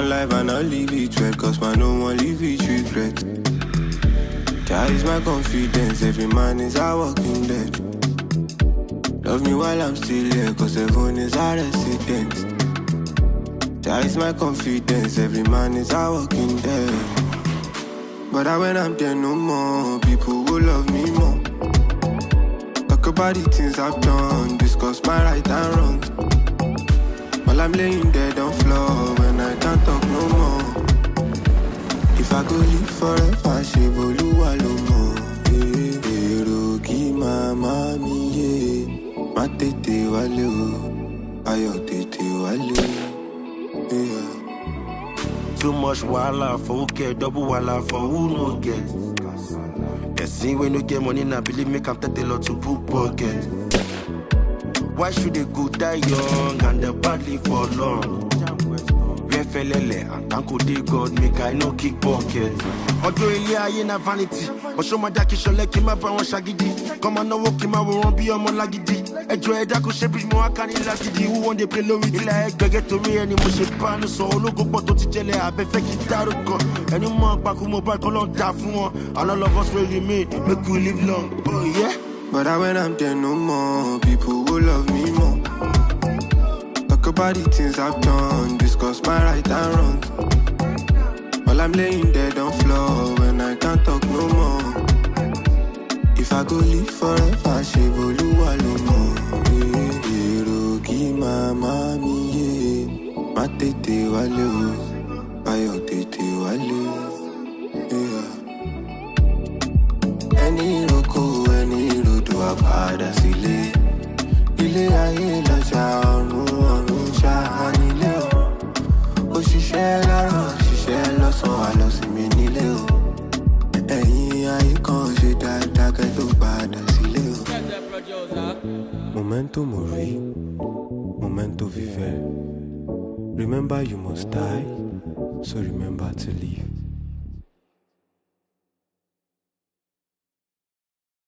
one life and I'll leave it well, cause man no one leave it regret. That is my confidence, every man is a walking dead. Love me while I'm still here, cause heaven is our residence. That is my confidence, every man is a walking dead. But when I'm there no more, people will love me more. Talk about the things I've done, discuss my right and wrong. While I'm laying dead on floor, when I can't talk no more. If I go live forever, she Oluwa lo mo. Eroki mama mi ye, ma tete wale o, ayo tete wale. Too much wala for who get, double wala for who no get. Yes, see when you get money now, believe me, can take a lot to book pocket. Why should they go die young and they badly for long? Where felele and thank God make I no kick pocket. Although Elia in a vanity, but show my daki show like him up and shagidi. Come on, no walk him, I won't be a monagidi. Enjoy that could shape more I can ilagidi. Who want they play low with it? Like get to me any motion pan so look up to tell I be fake it out of any more back who mobile call on that for and all of us will remain make we live long. Oh yeah. But when I'm there no more, people will love me more. Talk about the things I've done, discuss my right and wrong. While I'm laying dead on floor, when I can't talk no more. If I go live forever, she Oluwa lo mo. Eroki mama mi ye, ma tete wale o, ayo tete wale. Any roko, any rodo apada sile. Ile aye loja ọ̀run ṣá nílé o. Òṣìṣẹ́ láàárọ̀, òṣìṣẹ́ lọ́sàn-án, wá lọ sí mi nílé o. Ẹ̀yin ayé kan ṣe dáadáa kẹ́ tó padà sílé o. Momento mori, momento viver. Remember you must die, so remember to live.